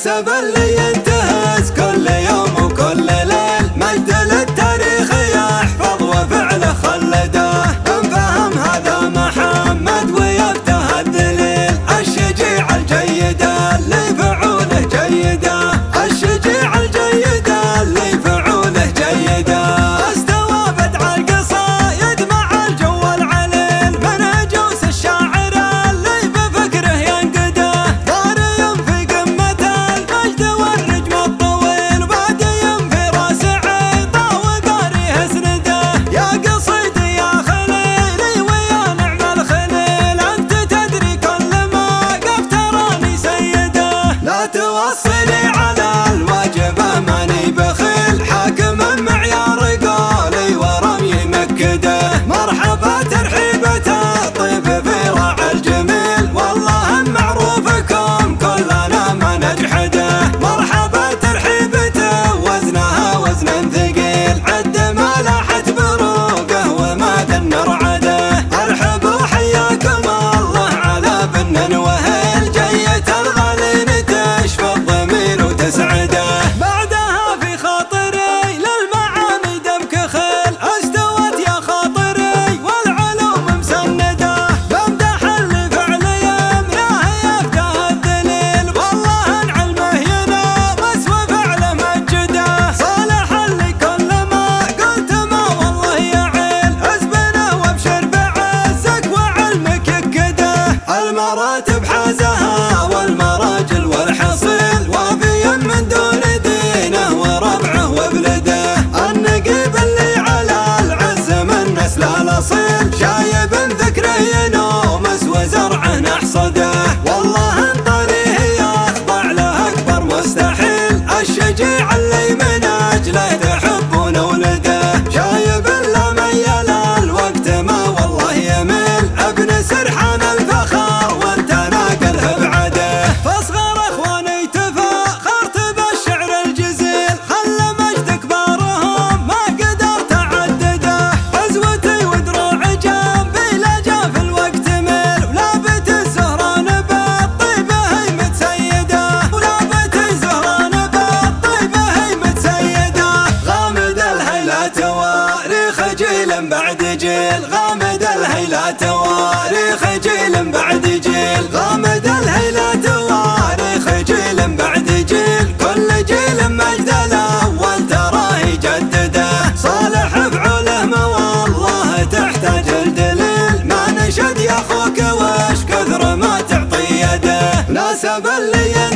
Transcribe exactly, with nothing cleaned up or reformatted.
نسب اللي ينتهز كل يوم وكل ليل، مجد للتاريخ يحفظ وفعله خلده. من فهم هذا محمد ويبته الذليل، الشجيع الجيد اللي فعوله جيده، الشجيع الجيد اللي فعوله جيده. استوى بدع القصايد مع الجو العليل، من هجوس الشاعر اللي بفكره ينقده. طاري في قمة المجد والرجم الطويل، بادي في راس عيطه وباريه اسنده. يا قصيدي يا خليلي ويا نعم الخليل، انت تدري كل ما قف تراني سيده. لا توصلي على الواجبه ماني بخيل، حاكم معيار قولي ورمي مكده. مرحبا ترحيبة الطيب في راعي الجميل، والله معروفكم كلنا ما نجحده. مرحبا ترحيبته وزنها وزن ثقيل، عد ما لاحت بروقه وما ذن رعده. ارحبوا حياكم الله على بن وهيل، جية الغالين تشفى الضمير وتسعده. بعدها في خاطري للمعاني دمك خيل، استوت يا خاطري والعلوم مسنده. بمدح اللي فعلي يمناه يفته الدليل، والله ان علمه ينامس وفعله مجده. صالح اللي كل ما قلت ما والله يعيل، اسبنه وابشر بعزك وعلمك يكده. المراتب حازها والمراجل والحصيل، وافيا من دون دينه وربعه وبلده. النقيب اللي على العز من نسل الاصيل، شايب ذكره ينومس وزرعه نحصده. والله ان طريه يخضع له اكبر مستحيل، الشجيع اللي من اجله تحبون ولده. شايب الا ميل الوقت ما والله يميل، ابن سرحان الفخر وانت ناقله بعده. فاصغر اخواني تفاخرت بالشعر الجزيل، خلى مجد كبارهم ما قدرت اعدده. عزوتي ودروع جنبي لا جا في الوقت ميل، ولابت الزهران بالطيبه هي متسيده، ولابت الزهران بالطيبه هي متسيده. غامد الهيلة تواريخ جيل بعد جيل، غامد الهيلة تواريخ جيل بعد جيل، غامد الهيلة تواريخ جيل بعد جيل. كل جيل مجد الاول تراه يجدده، صالح فعوله ما والله تحتاج الدليل. ما نشد يا اخوك وش كثر ما تعطي يده، ناسب اللي